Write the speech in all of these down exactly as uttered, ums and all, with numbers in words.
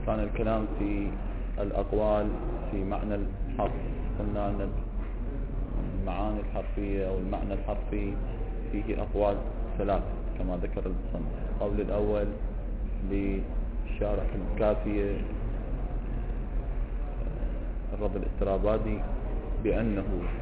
كان الكلام في الأقوال في معنى الحرف. قلنا أن المعاني الحرفية أو المعنى الحرفي فيه أقوال ثلاث كما ذكر المصنف. القول الأول للشارح الكافية الرب الاسترابادي بأنه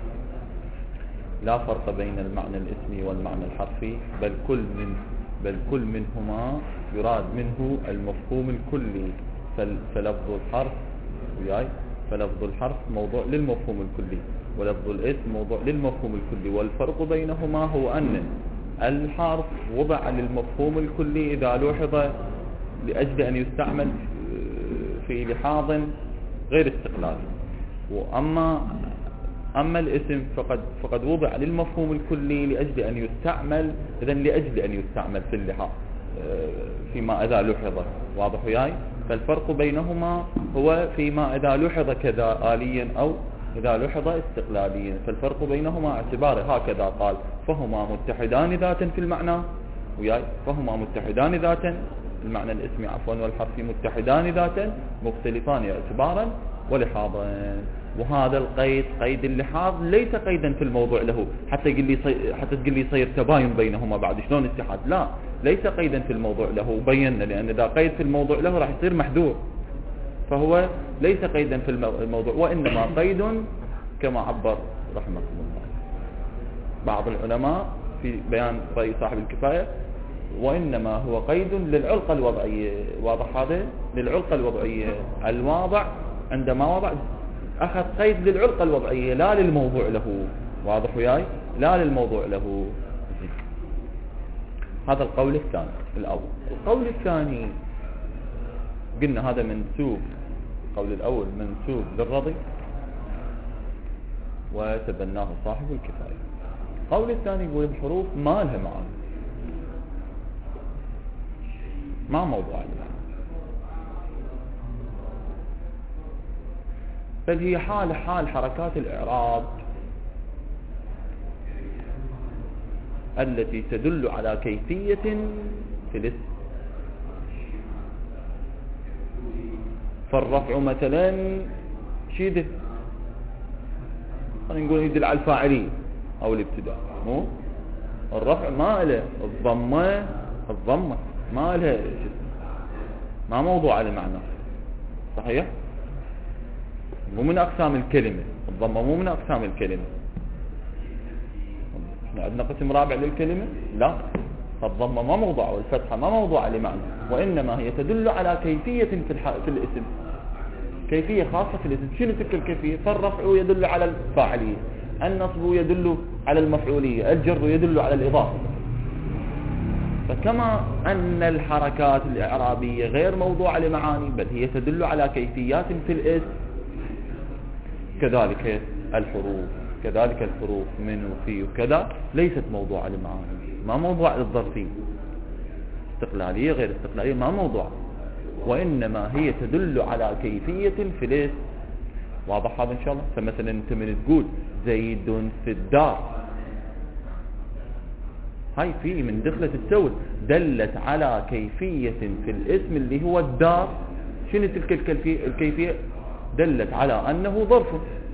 لا فرق بين المعنى الاسمي والمعنى الحرفي، بل كل من بل كل منهما يراد منه المفهوم الكلي. فلفظ الحرف وياي فلفظ الحرف موضوع للمفهوم الكلي، ولفظ الاسم موضوع للمفهوم الكلي. والفرق بينهما هو أن الحرف وضع للمفهوم الكلي إذا لوحظ لأجل أن يستعمل في لحاظ غير استقلالي، وأما أما الاسم فقد فقد وضع للمفهوم الكلي لأجل أن يستعمل إذن لأجل أن يستعمل في اللحاظ فيما إذا لوحظ. واضح وياي؟ فالفرق بينهما هو فيما إذا لوحظ كذا آليا أو إذا لوحظ استقلاليا. فالفرق بينهما اعتباره هكذا قال: فهما متحدان ذاتا في المعنى وياي فهما متحدان ذاتا المعنى الاسمي عفوا والحرفي متحدان ذاتا مختلفان اعتبارا ولحاظا. وهذا القيد قيد اللحاظ ليس قيدا في الموضوع له حتى يقول لي صي... حتى تقول لي يصير تباين بينهما بعد شلون اتحاد. لا، ليس قيدا في الموضوع له. بينا لأن إذا قيد في الموضوع له راح يصير محذور، فهو ليس قيدا في الموضوع، وإنما قيد كما عبر رحمه الله بعض العلماء في بيان رأي صاحب الكفاية، وإنما هو قيد للعلقة الوضعية. واضح هذا؟ للعلقة الوضعية. الواضع عندما وضع أخذ قيد للعلقة الوضعية لا للموضوع له. واضح وياي؟ لا للموضوع له. هذا القول الثاني الأول. القول الثاني قلنا هذا منسوب، القول الأول منسوب للرضي وتبناه صاحب الكفاية. القول الثاني يقول الحروف ما لها معاني، ما موضوع المعنى، بل هي حال حال حركات الإعراب التي تدل على كيفية في الاسم. فالرفع مثلا شيده خلينا نقول يدل على الفاعلية أو الابتداء، مو الرفع ما له الضمة الضمة ما لها ما موضوع على معنى صحيح، مو من أقسام الكلمة. الضمة مو من أقسام الكلمة. احنا عندنا قسم رابع للكلمة؟ لا، فالضمة ما موضوع والفتحة ما موضوع لمعنى، وإنما هي تدل على كيفية في, الح... في الاسم، كيفية خاصة في الاسم. شنو تلك الكيفية؟ فالرفع يدل على الفاعلية، النصب يدل على المفعولية، الجر يدل على الإضافة. فكما أن الحركات الإعرابية غير موضوعة لمعاني بل هي تدل على كيفيات في الاسم، كذلك الحروف كذلك الحروف من وفي وكذا ليست موضوعة لمعاني، ما موضوع للظرفية استقلالية غير استقلالية، ما موضوع، وإنما هي تدل على كيفية في الاسم. واضح هذا إن شاء الله؟ فمثلا أنت من تقول زيد في الدار، هاي في من دخلة التول دلت على كيفية في الاسم اللي هو الدار. شنو تلك الكيفية؟ دلت على أنه ظرف.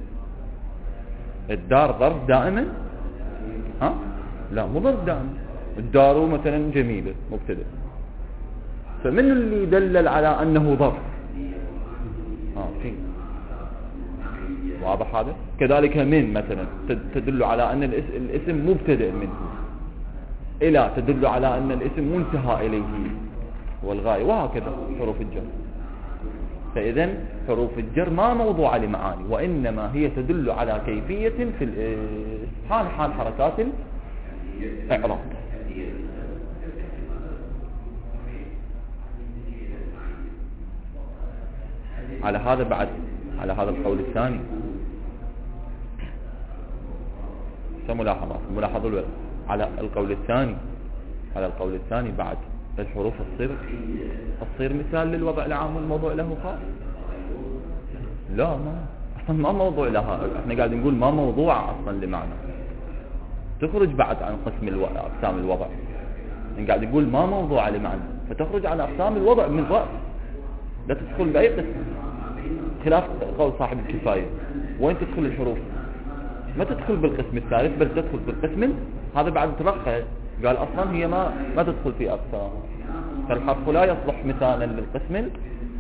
الدار ظرف دائما؟ ها؟ لا، مو ظرف دائما. الدار مثلا جميلة مبتدأ، فمن اللي دلل على أنه ظرف؟ ها في. واضح هذا؟ كذلك من مثلا تدل على أن الاسم مبتدأ منه، إلى تدل على أن الاسم منتهى إليه والغاية، وهكذا حروف الجر. فإذن حروف الجر ما موضوعة لمعاني، وإنما هي تدل على كيفية في حال حال حركات الإعراب. على هذا بعد على هذا القول الثاني ملاحظات ملاحظة الوقت على القول الثاني على القول الثاني بعد الحروف تصير تصير مثال للوضع العام والموضوع له خاص. لا، ما اصلا ما موضوع لها. احنا قاعد نقول ما موضوع اصلا لمعنى، تخرج بعد عن قسم الو... اقسام الوضع. يعني قاعد يقول ما موضوع لمعنى فتخرج عن اقسام الوضع من رأس. لا تدخل بأي قسم، خلاف قول صاحب الكفاية. وين تدخل الحروف؟ ما تدخل بالقسم الثالث بل تدخل بالقسم هذا بعد ترقى، قال أصلا هي ما ما تدخل في أقسام، فالحرف لا يصلح مثالا للقسم.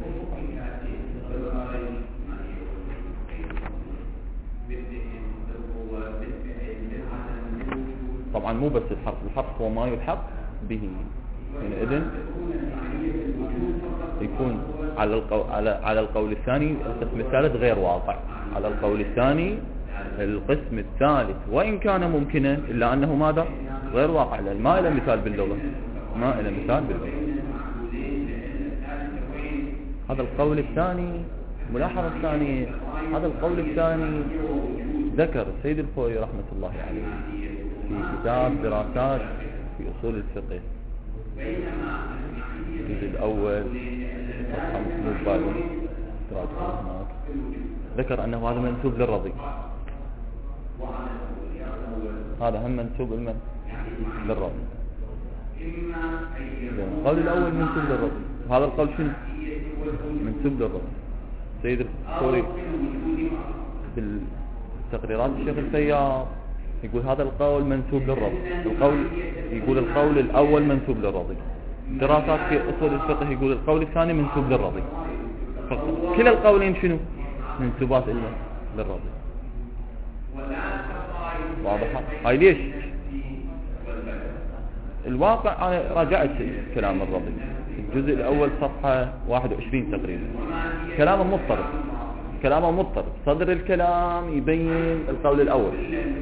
طبعا مو بس الحرف، الحرف هو ما يلحق به، يعني إذن يكون على القول, على, على القول الثاني القسم الثالث غير واقع. على القول الثاني القسم الثالث وإن كان ممكنا إلا أنه ماذا؟ غير واقع، لأن ما إلى مثال باللغة، ما إلى مثال باللغة. هذا القول الثاني، ملاحظة الثانية، هذا القول الثاني ذكر السيد الخوئي رحمة الله عليه في كتاب دراسات في أصول الفقه الجزء الأول صفحة مطلوب هناك، ذكر أنه هذا منسوب للرضي، هذا هم منسوب المن للرضي. القول الأول منسوب للرضي، هذا القول شنو؟ منسوب للرضي. سيد الخوئي بالتقريرات الشيخ الفياض يقول هذا القول منسوب للرضي، القول يقول القول الأول منسوب للرضي. دراسات في أصول الفقه يقول القول الثاني منسوب للرضي. كلا القولين شنو؟ منسوبات للرضي. واضح؟ هاي ليش؟ الواقع أنا راجعت كلام الرضي الجزء الأول صفحة واحد وعشرين تقريبا، كلامه مضطرب، كلامه مضطرب. صدر الكلام يبين القول الأول،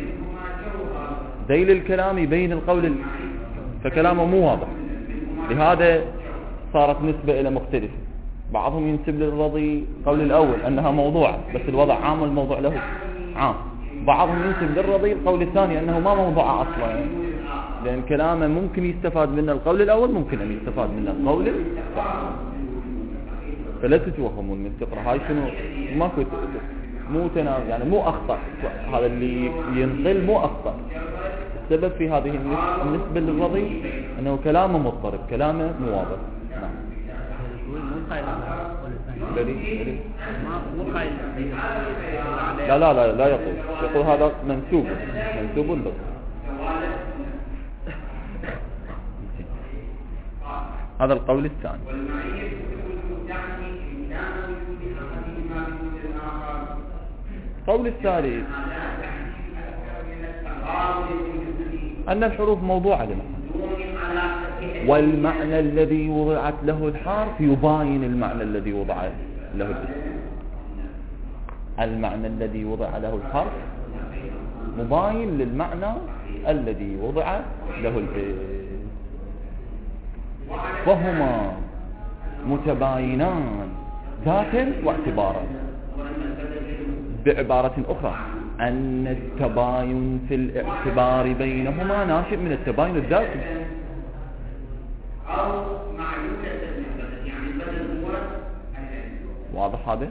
ذيل الكلام يبين القول ال... فكلامه مو واضح، لهذا صارت نسبة إلى مختلفة. بعضهم ينسب للرضي قول الأول أنها موضوعة بس الوضع عام والموضوع له عام، بعضهم ينسب للرضي القول الثاني أنه ما موضوعة أصلا، لأن كلامه ممكن يستفاد منه القول الأول، ممكن أن يستفاد منه القول الثاني. فلا تتوهمون من تقرأ هاي شنو، ماكو مو تناول يعني مو أخطأ، هذا اللي ينقل مو أخطأ. السبب في هذه النسبة للرضي أنه كلامه مضطرب، كلامه مو واضح. نعم. لا لا لا لا يقول يقول هذا منسوب منسوب له. هذا القول الثاني. القول الثالث أن الحروف موضوعة لمعنى، والمعنى الذي وضعت له الحرف يباين المعنى الذي وضع له الاسم. المعنى الذي وضع له الحرف مباين للمعنى الذي وضع له الاسم، وهما متباينان ذاتا واعتبارا. بعبارة أخرى أن التباين في الاعتبار بينهما ناشئ من التباين الذاتي. واضح هذا؟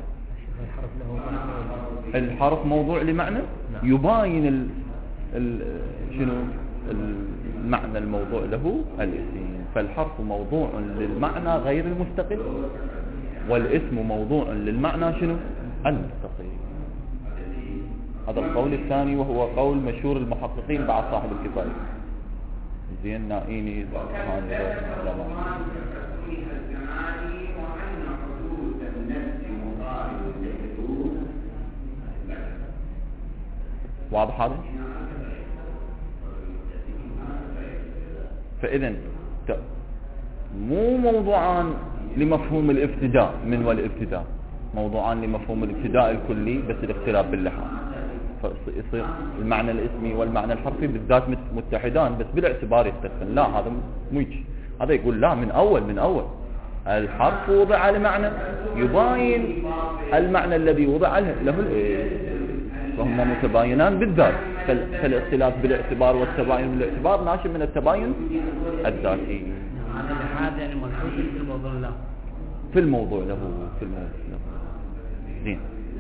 الحرف موضوع لمعنى يباين ال... ال... شنو المعنى الموضوع له الاسم. فالحرف موضوع للمعنى غير المستقل، والاسم موضوع للمعنى شنو المستقل. هذا القول الثاني وهو قول مشهور المحققين بعد صاحب الكفاية زين نائيني واضح هذا؟ فإذا مو موضوعان لمفهوم الابتداء من والابتداء، موضوعان لمفهوم الابتداء الكلي بس الاختلاف باللحاظ، فيصير المعنى الاسمي والمعنى الحرفي بالذات متحدان بس بالاعتبار يختلفن. لا هذا مو يجي، هذا يقول لا من أول من أول الحرف وضع لمعنى يباين المعنى الذي وضع له فهما متباينان بالذات. فالاختلاف بالاعتبار والتباين بالاعتبار ناشئ من التباين الذاتي. هذا يعني ملحوظ في الموضوع له في الموضوع له في الموضوع له. زين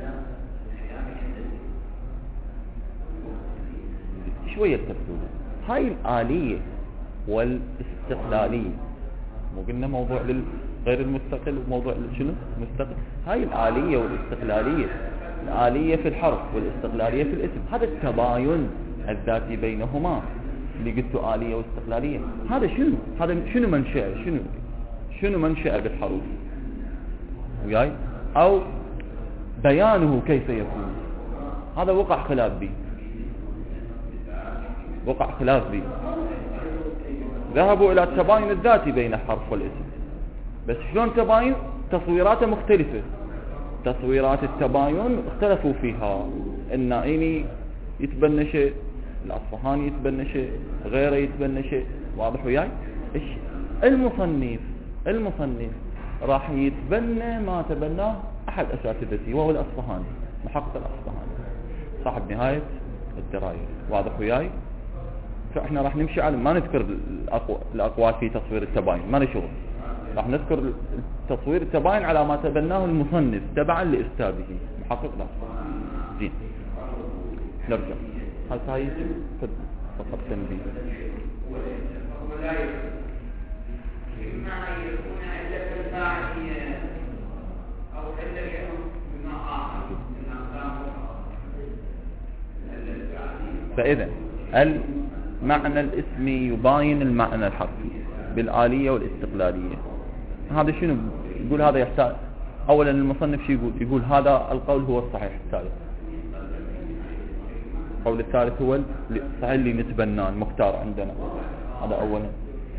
شوية التفصيل. هاي الآلية والاستقلالية، مو قلنا موضوع غير المستقل وموضوع شنو مستقل. هاي الآلية والاستقلالية، الآلية في الحرف والاستقلالية في الاسم، هذا التباين الذاتي بينهما اللي قلته آلية واستقلالية. هذا شنو هذا شنو منشأ شنو شنو منشأ بالحروف وياي، أو بيانه كيف يكون. هذا وقع خلاف به وقع خلاف به ذهبوا إلى التباين الذاتي بين الحرف والاسم، بس شلون تباين؟ تصويراته مختلفة، تصويرات التباين اختلفوا فيها. النائمي يتبنى شيء، الأصفهاني يتبنى شيء، غيره يتبنى شيء. واضح وياي؟ المصنف المصنف راح يتبنى ما تبناه أحد أساتذتي وهو الأصفهاني، محقق الأصفهاني صاحب نهاية الدراية. واضح وياي؟ فإحنا راح نمشي على ما نذكر الأقوال في تصوير التباين، ما نشغل، راح نذكر تصوير التباين على ما تبناه المصنف تبعا لأستاذه محقق الأصفهاني. زين، نرجع. هل هاي فقط تنبيه. إما يكون علة الفاعلية أو علة بما آخر من أقسام الفاعلية. فإذا المعنى الاسمي يباين المعنى الحرفي بالآلية والاستقلالية. هذا شنو يقول؟ هذا يحتاج أولا المصنف شو يقول؟ يقول هذا القول هو الصحيح الثالث، القول الثالث هو الصحيح اللي نتبناه المختار عندنا. هذا أولا.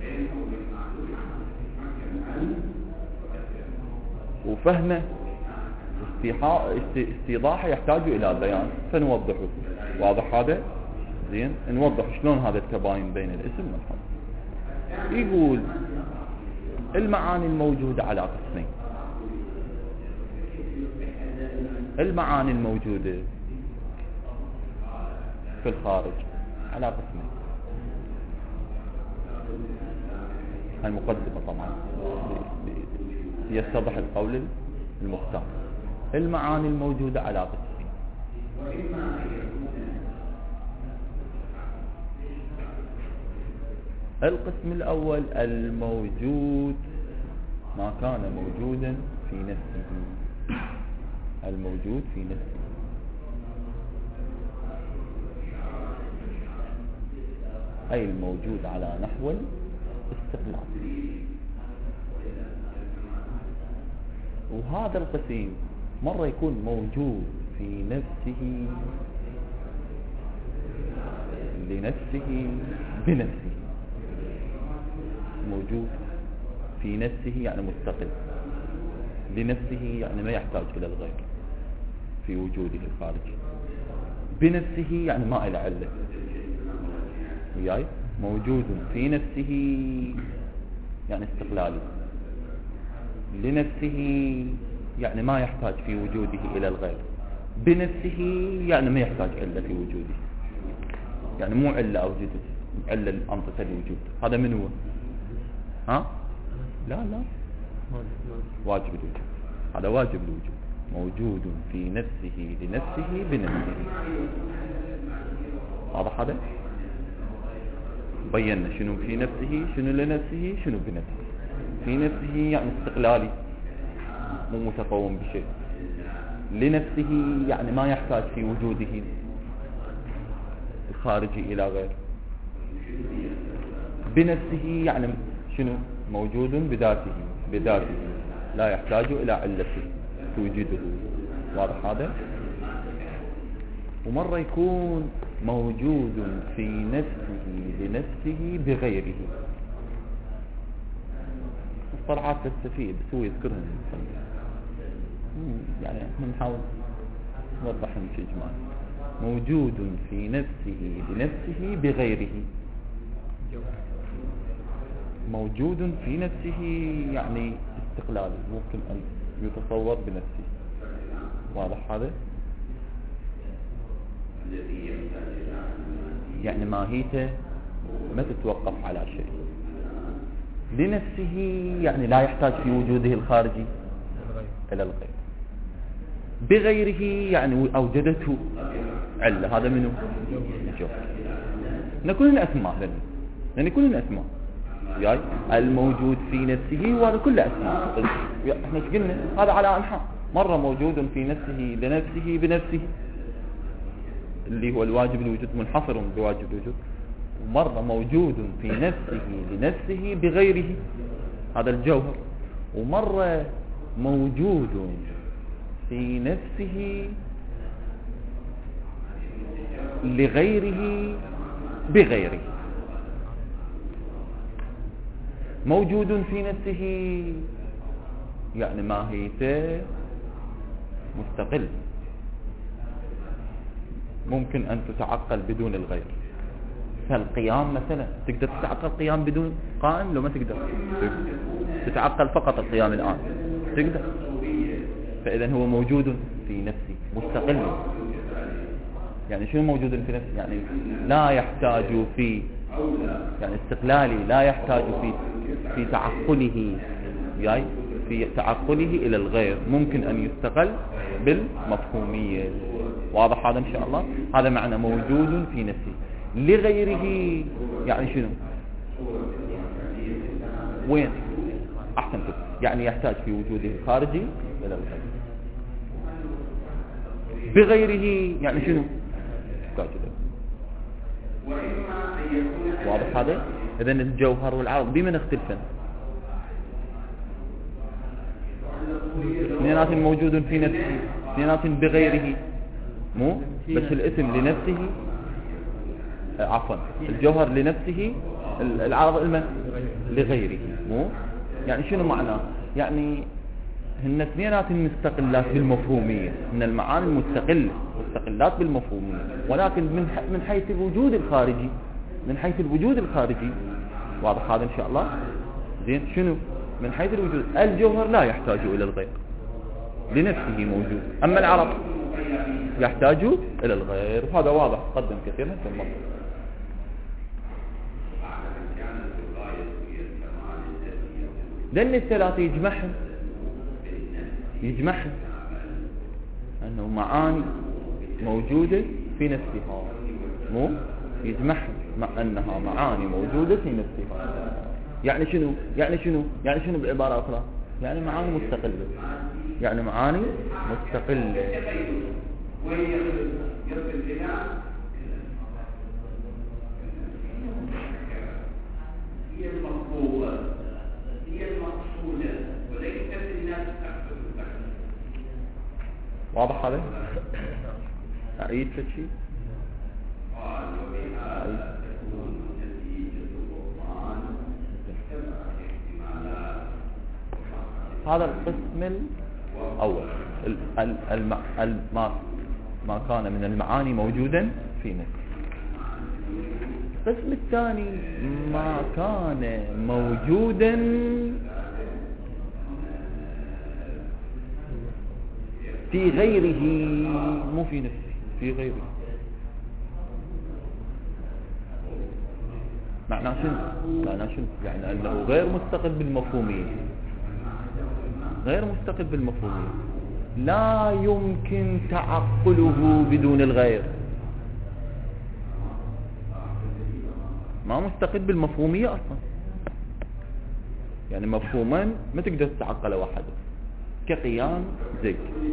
وفهمه استيضاحه يحتاج إلى بيان فنوضحه. واضح هذا؟ زين، نوضح شلون هذا التباين بين الاسم والحرف. يقول المعاني الموجودة على قسمين. المعاني الموجودة في الخارج على قسمين. المقدمة طبعا يتضح القول المختار. المعاني الموجودة على قسمين. القسم الأول الموجود ما كان موجودا في نفسه. الموجود في نفسه أي الموجود على نحو الاستقلال. وهذا القسم مرة يكون موجود في نفسه لنفسه بنفسه. موجود في نفسه يعني مستقل، لنفسه يعني ما يحتاج إلى الغير في وجوده الخارجي، بنفسه يعني ما إلى علة وياي. موجود في نفسه يعني استقلالي، لنفسه يعني ما يحتاج في وجوده إلى الغير، بنفسه يعني ما يحتاج إلا في وجوده، يعني مو علة أوجدت، علة أنطت الوجود. هذا من هو؟ ها؟ لا لا واجب الوجود، هذا واجب الوجود. موجود في نفسه لنفسه بنفسه. واضح هذا؟ بينا شنو في نفسه، شنو لنفسه، شنو بنفسه. في نفسه يعني استقلالي مو متقوم بشيء، لنفسه يعني ما يحتاج في وجوده الخارجي إلى غير، بنفسه يعني شنو؟ موجود بذاته بذاته لا يحتاج إلى علة توجده. واضح هذا؟ ومرة يكون موجود في نفسه لنفسه بغيره. مصطلحات تستفيد بس هو يذكرهم يعني احنا نحاول نوضحهم في إجمال. موجود في نفسه لنفسه بغيره. موجود في نفسه يعني استقلالي، ممكن أن يتصور بنفسه. واضح هذا؟ يعني ماهيته ما تتوقف على شيء. لنفسه يعني لا يحتاج في وجوده الخارجي إلى الغير. بغيره يعني أوجدته علة. هذا منه الجوهر. نكون الأسماء لأن كلنا أسماء وياي الموجود في نفسه، وهذا كله اسماء. احنا ايش قلنا؟ هذا على انحاء. مرة موجود في نفسه لنفسه بنفسه اللي هو الواجب الوجود منحصر بواجب الوجود، ومرة موجود في نفسه لنفسه بغيره، هذا الجوهر، ومرة موجود في نفسه لغيره بغيره. موجود في نفسه يعني ماهيته مستقل، ممكن أن تتعقل بدون الغير. فالقيام مثلا تقدر تتعقل قيام بدون قائم؟ لو ما تقدر تتعقل فقط القيام الآن تقدر. فإذا هو موجود في نفسه مستقل. يعني شنو موجود في نفسه؟ يعني لا يحتاج في يعني استقلالي، لا يحتاج في في تعقله يعني في تعقله إلى الغير، ممكن أن يستقل بالمفهومية. واضح هذا إن شاء الله؟ هذا معنى موجود في نفسه. لغيره يعني شنو؟ وين؟ أحسن كده، يعني يحتاج في وجوده الخارجي إلى الغير. بغيره يعني شنو؟ يحتاج إلى. واضح هذا؟ إذن الجوهر والعرض بمن اختلفن؟ اثنينات موجود في نفسه، اثنينات بغيره، مو بس الاسم لنفسه، عفوا الجوهر لنفسه، العرض المن لغيره، مو يعني شنو معناه؟ يعني هن اثنينات مستقلات بالمفهومية، من المعاني المستقلة مستقلات بالمفهومية، ولكن من من حيث الوجود الخارجي، من حيث الوجود الخارجي. واضح هذا إن شاء الله؟ زين. شنو من حيث الوجود؟ الجوهر لا يحتاج إلى الغير، لنفسه موجود، أما العرض يحتاج إلى الغير، وهذا واضح قدم كثيرا في المنطق. لأن الثلاثة يجمعهم يجمعهم أنه معاني موجودة في نفسها، مو يجمعهم مع أنها معاني موجودة في نفسها. يعني شنو؟ يعني شنو؟ يعني شنو بعبارة أخرى؟ يعني معاني مستقلة، يعني معاني مستقلة. هي المطلوبة، هي المقصودة، وليست الناس تحصل. واضح هذا؟ أعيد في شيء؟ هذا القسم الأول، ما ما كان من المعاني موجودا في نفسه. القسم الثاني ما كان موجودا في غيره، مو في نفسه، في غيره. معناه شنو؟ معناه شنو؟ يعني أنه غير مستقل بالمفهومية، غير مستقل بالمفهومية، لا يمكن تعقله بدون الغير. ما مستقل بالمفهومية أصلا، يعني مفهوما ما تقدر تتعقله وحده، كقيام زيد.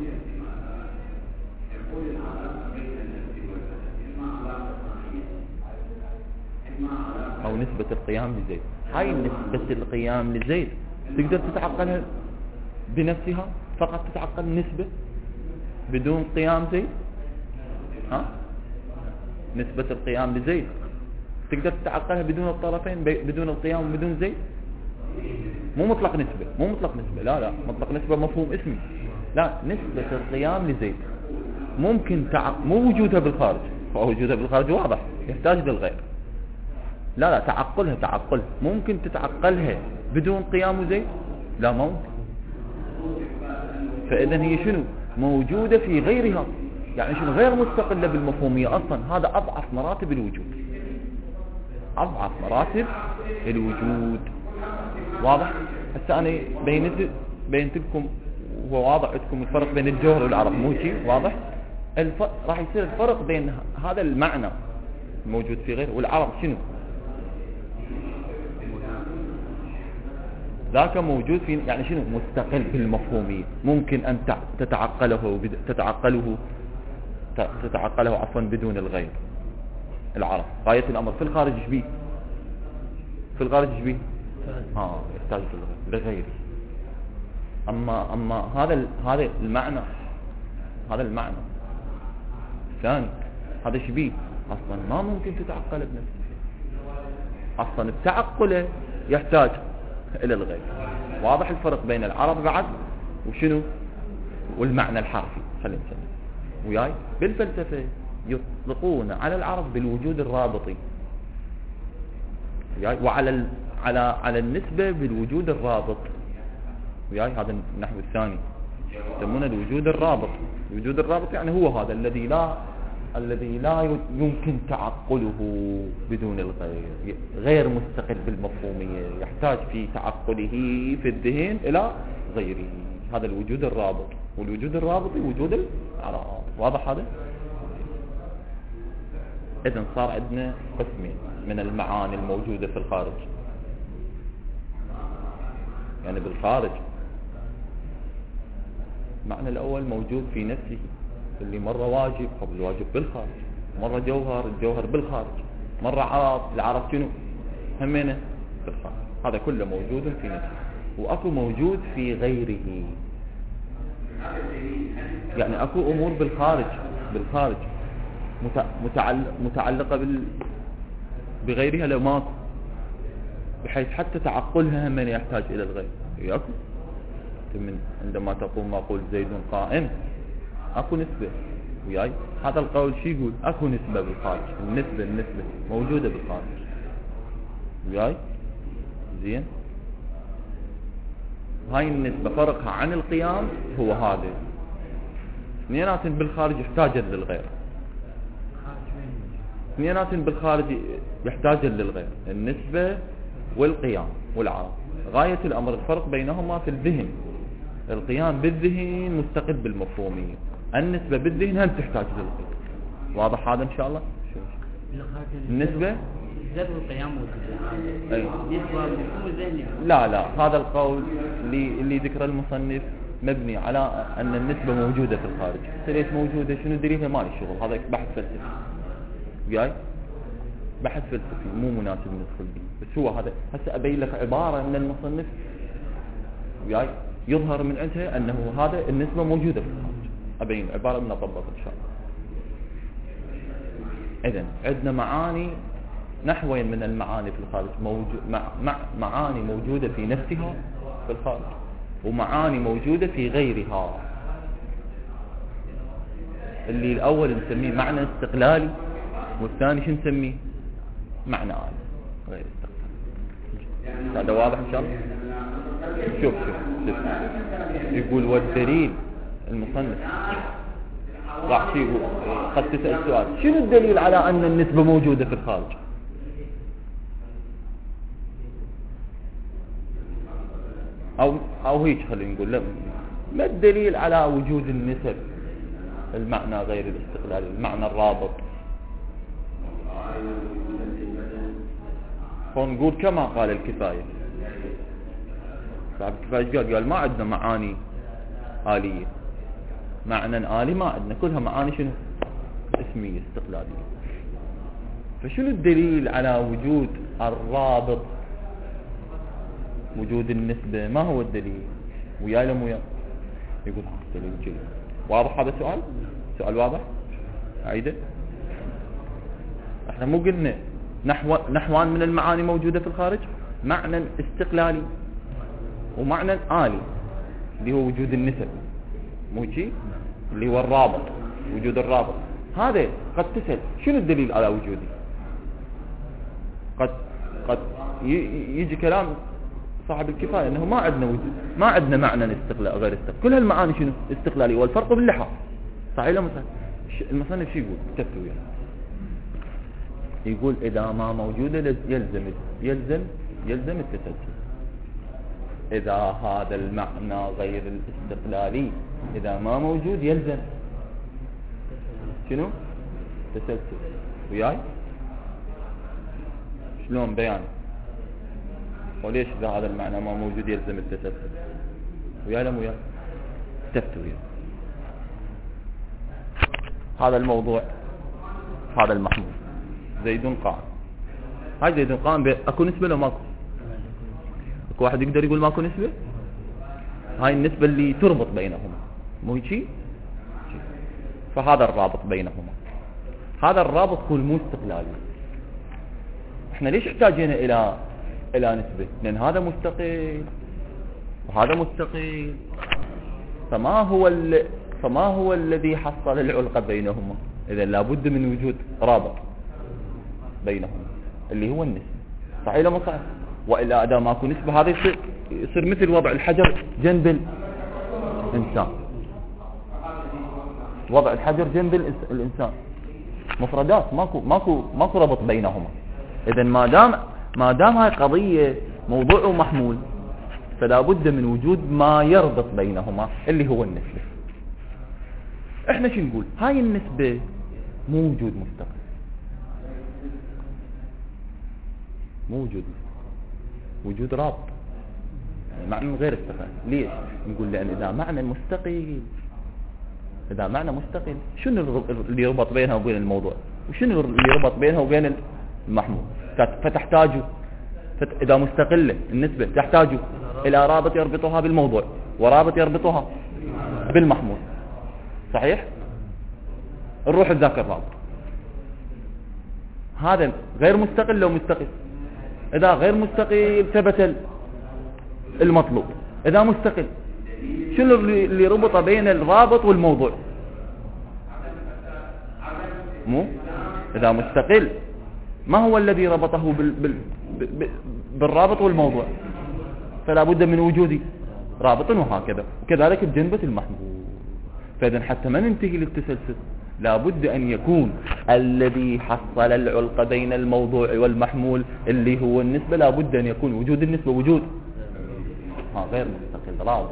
أو نسبة القيام لزيد، هاي نسبة القيام لزيد تقدر تتعقلها بنفسها فقط، تتعقل نسبة بدون قيام زيد؟ ها؟ نسبة القيام لزيد تقدر تتعقلها بدون الطرفين، بدون القيام وبدون زيد؟ مو مطلق نسبة، مو مطلق نسبة، لا لا، مطلق نسبة مفهوم اسمي. لا، نسبة القيام لزيد ممكن تع... مو وجودها بالخارج، فوجودها بالخارج واضح يحتاج للغير. لا لا، تعقلها تعقل ممكن تتعقلها بدون قيام زيد؟ لا ممكن. فإذا هي شنو؟ موجودة في غيرها، يعني شنو؟ غير مستقلة بالمفهومية أصلا. هذا أضعف مراتب الوجود، أضعف مراتب الوجود. واضح؟ هسه أنا بينت بينت لكم وهو واضح عندكم الفرق بين الجوهر والعرض، مو شيء واضح؟ الفرق راح يصير الفرق بين هذا المعنى الموجود في غيره والعرض شنو؟ ذاك موجود في يعني شنو مستقل بالمفهومية، ممكن أن تتعقله تتعقله تتعقله عفوا بدون الغير. العرب غاية الأمر في الخارج شبيه في الخارج شبيه اه يحتاج لغيره. أما أما هذا هذا المعنى هذا المعنى الثاني هذا شبيه أصلا ما ممكن تتعقله بنفسه، أصلا التعقله يحتاج إلى الغير. واضح الفرق بين العرب بعد وشنو والمعنى الحرفي. خلينا نسمي وياي بالفلسفة يطلقون على العرب بالوجود الرابطي وياي، وعلى ال... على على النسبة بالوجود الرابط وياي. هذا النحو الثاني يسمونه الوجود الرابط. الوجود الرابط يعني هو هذا الذي لا الذي لا يمكن تعقله بدون الغير، غير مستقل بالمفهومية، يحتاج في تعقله في الذهن إلى غيره. هذا الوجود الرابط، والوجود الرابطي وجود العرب. واضح هذا؟ إذن صار عندنا قسمين من المعاني الموجودة في الخارج. يعني بالخارج المعنى الأول موجود في نفسه، اللي مرة واجب قبل الواجب بالخارج، مرة جوهر الجوهر بالخارج، مرة عرض العرض شنو همينه بالخارج. هذا كله موجود في نفسه. وأكو موجود في غيره، يعني أكو أمور بالخارج بالخارج متعلقة بال بغيرها لو ماكو، بحيث حتى تعقلها همين يحتاج إلى الغير. يأكو من عندما تقول ما قول زيد قائم اكو نسبة وياي. هذا القول شي يقول اكو نسبة بالخارج، النسبة النسبة موجودة بالخارج وياي. زين، هاي النسبة فرقها عن القيام هو هذا، اثنينات بالخارج يحتاجا للغير، اثنينات بالخارج يحتاجا للغير، النسبة والقيام والعرض. غاية الأمر الفرق بينهما في الذهن. القيام بالذهن مستقل بالمفهومية، النسبة بالذهن هم تحتاج للغير. واضح هذا إن شاء الله؟ النسبة الذات والقيام أي. لا لا هذا القول اللي, اللي ذكر المصنف مبني على أن النسبة موجودة في الخارج. ليش موجودة؟ شنو دليلها؟ ما لي شغل، هذا بحث فلسفي جاي، بحث فلسفي مو مناسب ندخل به. بس هو هذا هسه أبين لك عبارة من المصنف جاي يظهر من عندها أنه هذا النسبة موجودة في الخارج. أبين عبارة من أطبق إن شاء الله. إذن عندنا معاني نحوين من المعاني في الخارج، موجود مع مع معاني موجودة في نفسها في الخارج، ومعاني موجودة في غيرها. اللي الأول نسميه معنى استقلالي، والثاني شو نسميه؟ معنى آلي غير استقلالي. هذا واضح إن شاء الله؟ شوف شوف, شوف. يقول والدليل المصنف راح فيه قد تسأل سؤال شنو الدليل على أن النسبة موجودة في الخارج؟ أو أو هيك خلينا نقول لا، ما الدليل على وجود النسب؟ المعنى غير الاستقلالي، المعنى الرابط. فنقول كما قال الكفاية. صاحب الكفاية قال قال ما عندنا معاني آلية، معنى آلي ما عندنا، كلها معاني شنو؟ اسمية استقلالية. فشنو الدليل على وجود الرابط، وجود النسبة؟ ما هو الدليل؟ ويا لم ويا يقول ها دليل جيد. واضح هذا السؤال؟ سؤال واضح؟ عيده. احنا مو قلنا نحو نحوان من المعاني موجودة في الخارج، معنى استقلالي ومعنى آلي اللي هو وجود النسب، مو شيء اللي هو الرابط، وجود الرابط. هذا قد تسأل شنو الدليل على وجوده؟ قد قد يجي كلام صاحب الكفاية انه ما عندنا وجود، ما عندنا معنى استقلال غير استقلال، كل هالمعاني شنو؟ استقلالية. والفرق باللحاظ. صحيح ولا مثلا المصنف شو يقول؟ كتبوا يعني يقول إذا ما موجودة يلزم يلزم يلزم التسلسل. إذا هذا المعنى غير الاستقلالي إذا ما موجود يلزم شنو؟ تسلسل. وياي شلون بيان؟ وليش إذا هذا المعنى ما موجود يلزم التسلسل؟ ويعلم ويا تفتوية. هذا الموضوع، هذا المحمول زيد قائم. هاي زيد قائم اكو نسبة لو ماكو؟ اكو واحد يقدر يقول ماكو نسبة؟ هاي النسبة اللي تربط بينهما، مو هيك؟ فهذا الرابط بينهما. هذا الرابط هو المو استقلالي. احنا ليش احتاجنا الى الى نسبة؟ لان هذا مستقل وهذا مستقل، فما هو ال... فما هو الذي حصل العلاقة بينهما؟ اذا لابد من وجود رابط بينهما اللي هو النسبة. صحيح ولا مو صحيح؟ والا اذا ماكو نسبة هذا يصير يصير مثل وضع الحجر جنب الانسان. وضع الحجر جنب الانسان مفردات، ماكو ماكو ماكو ربط بينهما. اذا ما دام ما دام هاي قضية موضوع ومحمول فلا بد من وجود ما يربط بينهما اللي هو النسبة. احنا شو نقول؟ هاي النسبة مو وجود مستقل، مو وجود مستقل، وجود رابط، يعني معنى غير استقلال. ليش؟ نقول لان اذا معنى مستقل إذا معنى مستقل شنو اللي يربط بينها وبين الموضوع؟ وشنو اللي يربط بينها وبين المحمول؟ فتحتاج فت... إذا مستقلة النسبة تحتاج إلى رابط يربطها بالموضوع ورابط يربطها بالمحمول. صحيح؟ نروح نذاكر الرابط. هذا غير مستقل لو مستقل. إذا غير مستقل ثبت المطلوب. إذا مستقل شنو اللي ربط بين الرابط والموضوع؟ مو إذا مستقل ما هو الذي ربطه بال... بال... بال... بالرابط والموضوع؟ فلا بد من وجود رابط وهكذا، وكذلك بجنبة المحمول. فإذا حتى ما ننتهي للتسلسل لا بد أن يكون الذي حصل العلاقة بين الموضوع والمحمول اللي هو النسبة، لا بد أن يكون وجود النسبة وجود ها غير مستقل رابط.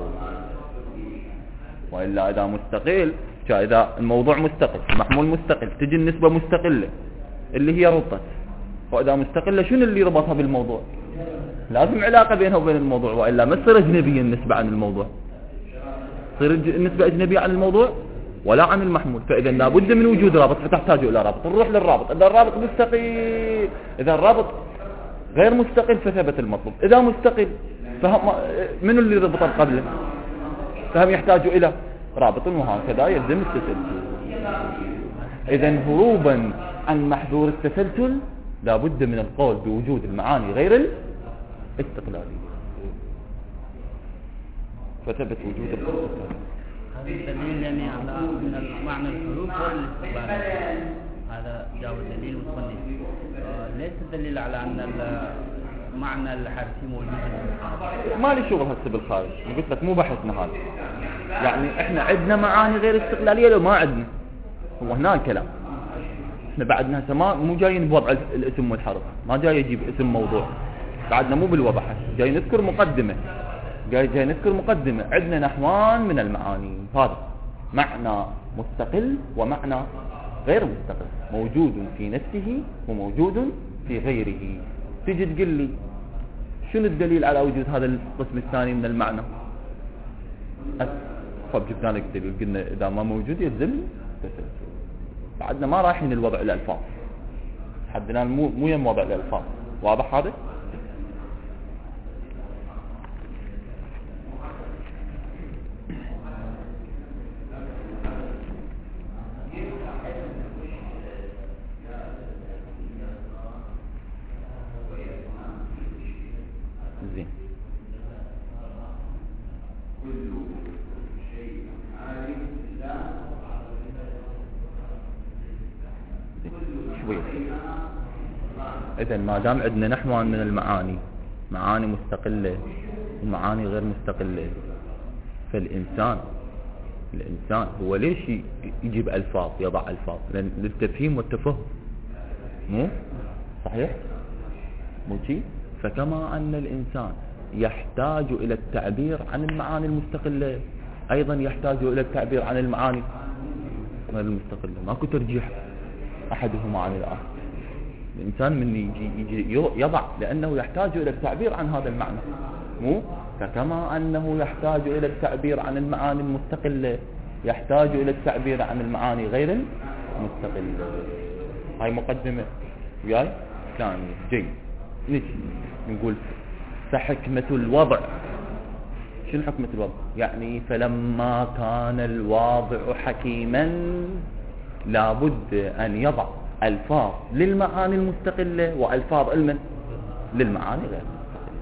وإلا إذا مستقل، إذا الموضوع مستقل المحمول مستقل تجي النسبة مستقلة اللي هي ربطت. وإذا مستقلة شنو اللي ربطها بالموضوع؟ لازم علاقة بينها وبين الموضوع، وإلا ما تصير أجنبية النسبة عن الموضوع، تصير النسبة أجنبية عن الموضوع ولا عن المحمول. فإذا لابد من وجود رابط، فتحتاج إلى رابط. نروح للرابط. إذا الرابط مستقل، إذا الرابط غير مستقل فثبت المطلوب. إذا مستقل فهم من اللي ربط قبله؟ فهم يحتاج إلى رابط، وهكذا يلزم التسلسل. إذا هروبا عن محذور التسلسل لا بد من القول بوجود المعاني غير الاستقلالية، فثبت وجود الاستقلالية. هذا الدليل يعني على من معنى الحروف والاستقلال، هذا جاء الدليل المصنف. ليس الدليل على أن المعنى الحرفي موجود بالخارج. ما لي شغل هسه بالخارج، قلت لك مو بحثنا هذا. يعني احنا عندنا معاني غير استقلالية لو ما عندنا، هو هنا الكلام. احنا بعدنا هسه ما مو جايين بوضع الاسم والحرف، ما جاي يجيب اسم موضوع، بعدنا مو بالوضع، جاي نذكر مقدمة، جاي جاي نذكر مقدمة. عندنا نحوان من المعاني، هذا معنى مستقل ومعنى غير مستقل، موجود في نفسه وموجود في غيره. تيجي تقول لي شنو الدليل على وجود هذا القسم الثاني من المعنى؟ فجبنا لك دليل، قلنا اذا ما موجود يلزم تسلسل. بعدنا ما رايحين الوضع الالفاظ، حدنا مو مو يم وضع الالفاظ. واضح هذا؟ زين. إذن ما دام عندنا نحوان من المعاني، معاني مستقلة ومعاني غير مستقلة، فالإنسان الإنسان هو ليش يجيب ألفاظ، يضع ألفاظ؟ للتفهيم والتفهم، مو صحيح؟ مو شيء؟ فكما أن الإنسان يحتاج إلى التعبير عن المعاني المستقلة، أيضا يحتاج إلى التعبير عن المعاني غير المستقلة. ماكو ترجيح أحدهما عن الآخر. الإنسان من يجي, يجي يضع لأنه يحتاج إلى التعبير عن هذا المعنى، مو فكما أنه يحتاج إلى التعبير عن المعاني المستقلة يحتاج إلى التعبير عن المعاني غير المستقلة. هاي مقدمة وياي ثانية. جيد، نجي نقول فحكمة الوضع. شنو حكمة الوضع؟ يعني فلما كان الواضع حكيما لابد أن يضع ألفاظ للمعاني المستقلة وألفاظ علما للمعاني غير المستقلة.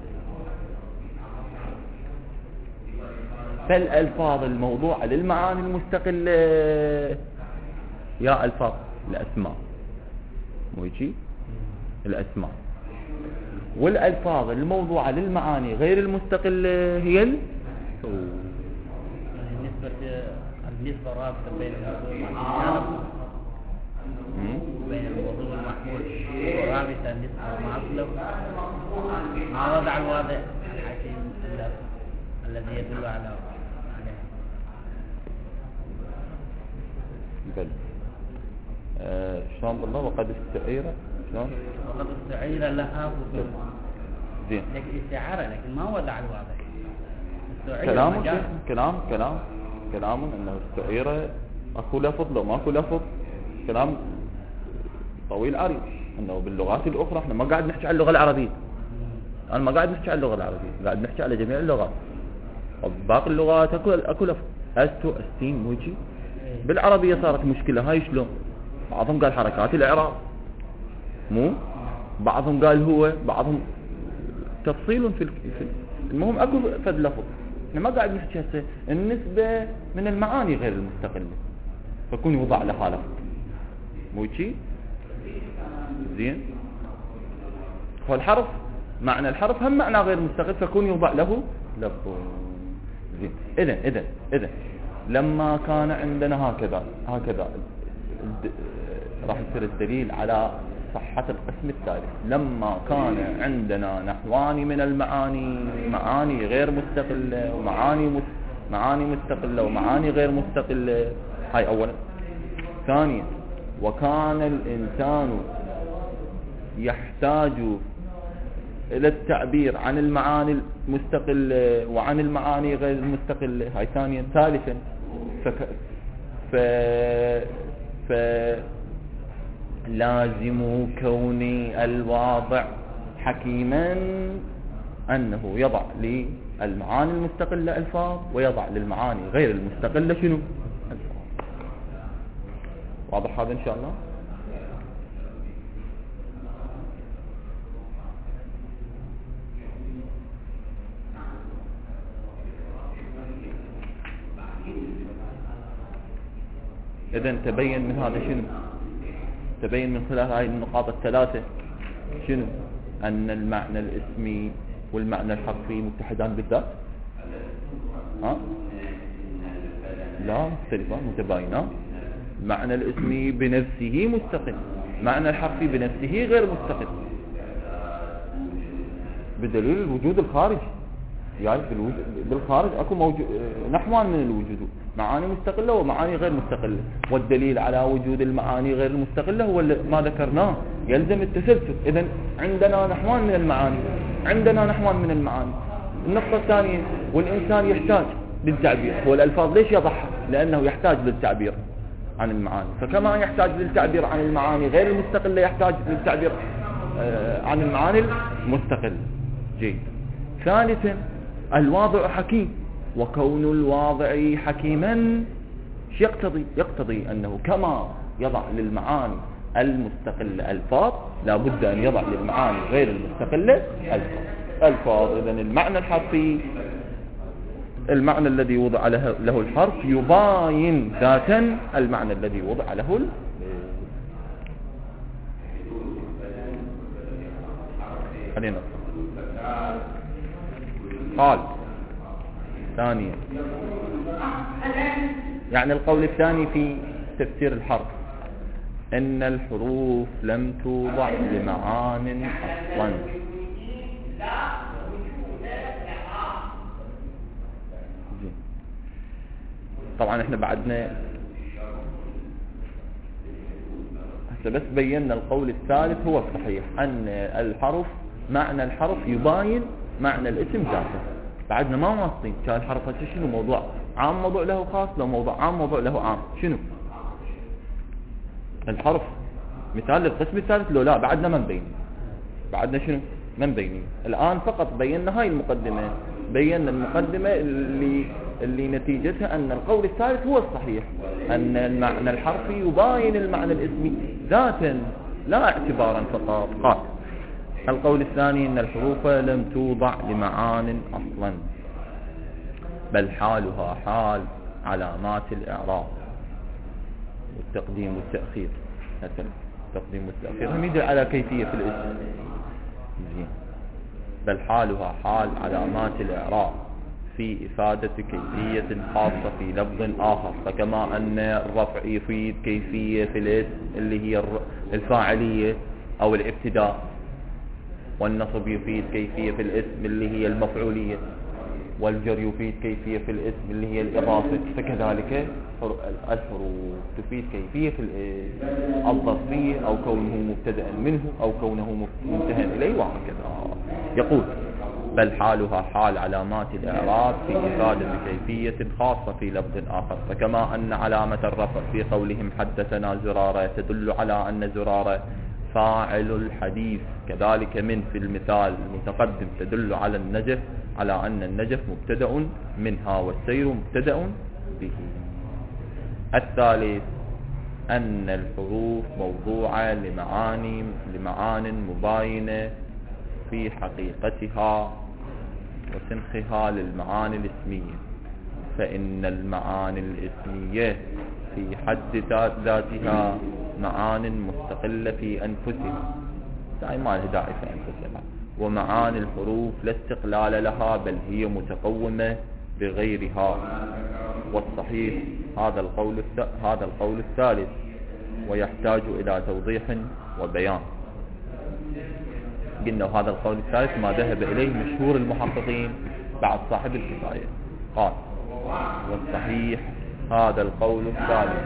فالألفاظ الموضوعة للمعاني المستقلة يا ألفاظ الأسماء، مو يجي الأسماء، والألفاظ الموضوعة للمعاني غير المستقلة هي ال النسبة النسبة رابطة بين الموضوع بين الموضوع والمحمول ورابطة النسبة مع أصله ما وضع الواضع الحكيم الذي يدل على عليها. بل آه شلون بالله وقد استعير شلون وقد استعير لها زين لكن استعارة لكن ما وضع الواضع. كلام كلام كلام كلام انه استعير اكو لفظ لو ماكو لفظ كلام طويل عريض. انه باللغات الاخرى احنا ما قاعد نحكي عن اللغه العربيه، انا ما قاعد نحكي عن اللغه العربيه، قاعد نحكي على جميع اللغات. باقي اللغات اكو اكو لفظ استو استين مو يجي. بالعربيه صارت مشكله هاي شلون؟ بعضهم قال حركات الاعراب، مو بعضهم قال هو، بعضهم تفصيل في المهم اكو فد لفظ. احنا ما قاعد نحكي هسه النسبه من المعاني غير المستقله فكون يوضع لها لفظ، مو شيء زين. هو الحرف معنى الحرف هم معنى غير مستقل فكون يوضع له لفظ. زين اذا اذا اذا لما كان عندنا هكذا هكذا راح يصير الدليل على صحة القسم الثالث. لما كان عندنا نحوان من المعاني، معاني غير مستقلة ومعاني مست... معاني مستقلة ومعاني غير مستقلة، هاي أولا. ثانيا وكان الإنسان يحتاج إلى التعبير عن المعاني المستقلة وعن المعاني غير المستقلة، هاي ثانيا. ثالثا فك... ف... ف... لازم كون الواضع حكيما أنه يضع للمعاني المستقلة ألفاظ ويضع للمعاني غير المستقلة شنو؟ ألفاظ. واضح هذا إن شاء الله؟ إذن تبين من هذا شنو؟ تبين من خلال هذه النقاط الثلاثة شنو؟ أن المعنى الاسمي والمعنى الحرفي متحدان بالذات؟ ها؟ لا مختلفان متباينان. المعنى الاسمي بنفسه مستقل، المعنى الحرفي بنفسه غير مستقل بدليل الوجود الخارجي. يعني بالخارج اكو موجود نحوان من الوجود، معاني مستقلة ومعاني غير مستقلة، والدليل على وجود المعاني غير المستقلة هو ما ذكرناه، يلزم التسلسل. اذا عندنا نحوان من المعاني، عندنا نحوان من المعاني. النقطة الثانية والإنسان يحتاج للتعبير، هو الألفاظ ليش يضحى؟ لأنه يحتاج للتعبير عن المعاني، فكما يحتاج للتعبير عن المعاني غير المستقلة يحتاج للتعبير عن المعاني المستقلة. جيد. ثالثا الواضع حكيم، وكون الواضع حكيما شو يقتضي؟ يقتضي أنه كما يضع للمعاني المستقلة ألفاظ لابد أن يضع للمعاني غير المستقلة ألفاظ. ألفاظ إذن المعنى الحرفي، المعنى الذي وضع له, له الحرف يباين ذاتا المعنى الذي وضع له ال... خلينا قال ثانيا، يعني القول الثاني في تفسير الحرف ان الحروف لم توضع لمعان اصلا. طبعا احنا بعدنا بس بينا القول الثالث هو الصحيح، أن الحرف معنى الحرف يباين معنى الاسم ذاته. بعدنا ما واصلين كان الحرف شنو موضوع عام موضوع له خاص، لو موضوع عام موضوع له عام. شنو الحرف مثال للقسم الثالث؟ لو لا بعدنا ما مبين، بعدنا شنو ما مبينين. الآن فقط بينا هاي المقدمة، بينا المقدمة اللي اللي نتيجتها أن القول الثالث هو الصحيح، أن المعنى الحرفي يباين المعنى الاسمي ذاتا لا اعتبارا فقط. قال القول الثاني أن الحروف لم توضع لمعان أصلا، بل حالها حال علامات الإعراب والتقديم والتأخير. مثلا التقديم والتأخير هم يدل على كيفية في الاسم، زين. بل حالها حال علامات الإعراب في إفادة كيفية خاصة في لفظ آخر، فكما أن الرفع يفيد كيفية في الاسم اللي هي الفاعلية أو الابتداء، والنصب يفيد كيفية في الاسم اللي هي المفعولية، والجر يفيد كيفية في الاسم اللي هي الإضافة، فكذلك الحروف تفيد كيفية في الاسم، الظرفية أو كونه مبتدأ منه أو كونه منتهى إليه وهكذا. يقول بل حالها حال علامات الإعراب في إفادة كيفية خاصة في لفظ آخر، فكما أن علامة الرفع في قولهم حدثنا زرارة تدل على أن زرارة فاعل الحديث، كذلك من في المثال المتقدم تدل على النجف على أن النجف مبتدأ منها والسير مبتدأ به. الثالث أن الحروف موضوعة لمعاني لمعان مباينة في حقيقتها وسنخها للمعاني الاسمية، فإن المعاني الاسمية في حد ذاتها معان مستقلة في أنفسها، يعني ما لها داعي في أنفسها، ومعاني الحروف لا استقلال لها بل هي متقومة بغيرها. والصحيح هذا القول هذا القول الثالث، ويحتاج إلى توضيح وبيان. قلنا هذا القول الثالث ما ذهب إليه مشهور المحققين بعد صاحب الكفاية. قال والصحيح هذا القول الثالث،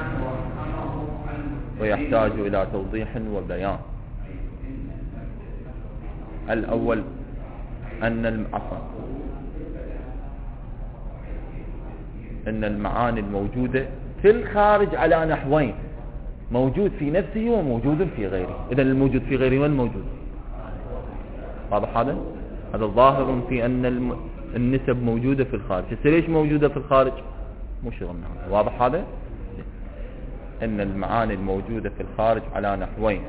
ويحتاج إلى توضيح وبيان. الأول أن العفو أن المعاني الموجودة في الخارج على نحوين، موجود في نفسه وموجود في غيره. إذن الموجود في غيره وين موجود؟ واضح هذا؟ هذا ظاهر في أن النسب موجودة في الخارج. ليش موجودة في الخارج؟ مو شغلنا. واضح هذا؟ أن المعاني الموجودة في الخارج على نحوين،